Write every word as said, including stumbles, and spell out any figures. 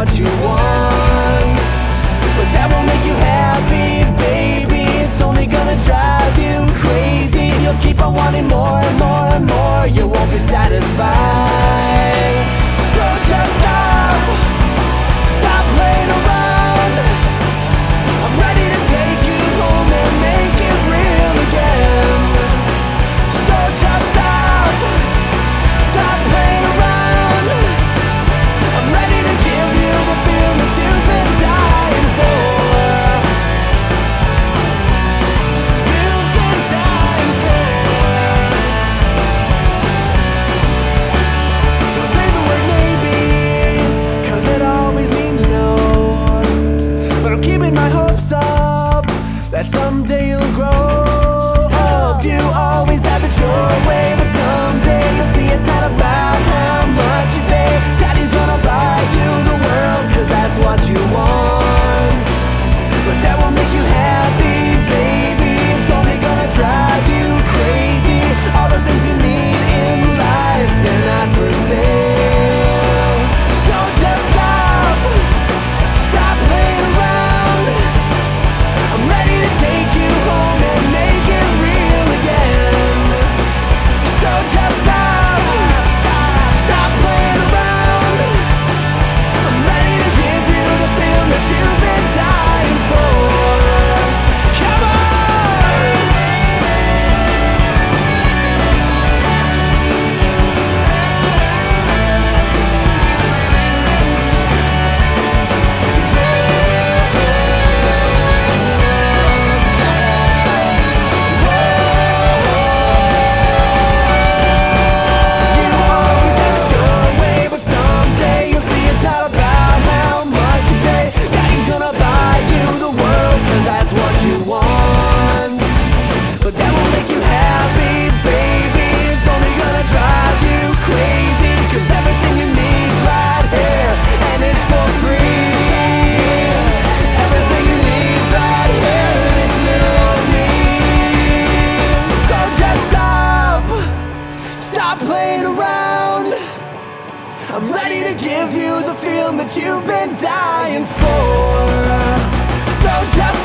what you want. But that won't make you happy, baby. It's only gonna drive you crazy. You'll keep on wanting more and more and more. You won't be satisfied. So just stop, stop playing around. I'm ready to take you home and make it real again. So just stop, stop playing around. I'm ready to give you the feeling that you've been dying for. You've been dying for. Don't say the word maybe, 'cause it always means no. But I'm keeping my hopes up that someday you'll grow up. You always have it your way, but someday you'll see it's not about how much you pay. Daddy's gonna buy you the world, 'cause that's what you want. But that won't make you happy, baby. It's only gonna drive you crazy. All the things you need in life, they're not for sale. So just stop, stop playing around. I'm ready to take you home and make it real again. So just stop, stop playing around. I'm ready to give you the feeling that you've been dying for. Come on! You always have it your way, but someday you'll see it's not about how much you pay. Daddy's gonna buy you the world, 'cause that's what you want. But that won't make you happy, baby. It's only gonna drive you crazy, 'cause everything you need's right here, and it's for free. Everything you need's right here, and it's little old me. So just stop, stop playing around. I'm ready to give you the feeling that you've been dying for. So just